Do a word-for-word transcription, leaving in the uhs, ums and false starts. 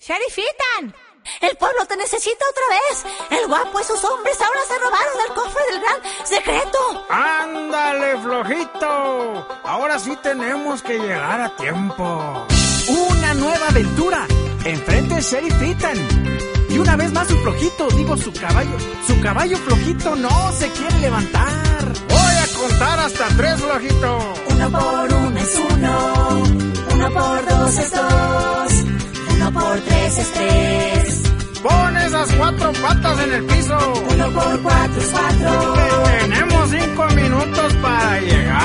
Sheriff Ethan, el pueblo te necesita otra vez. El guapo y sus hombres ahora se robaron el cofre del gran secreto. ¡Ándale, flojito! Ahora sí tenemos que llegar a tiempo. Una nueva aventura. Enfrente es Sheriff Ethan. Y una vez más su flojito, digo su caballo. Su caballo flojito no se quiere levantar. Voy a contar hasta tres, flojito. Uno por uno es uno. Uno por dos es dos. Uno por tres es tres. Pon esas cuatro patas en el piso. Uno por cuatro es cuatro. Tenemos cinco minutos para llegar.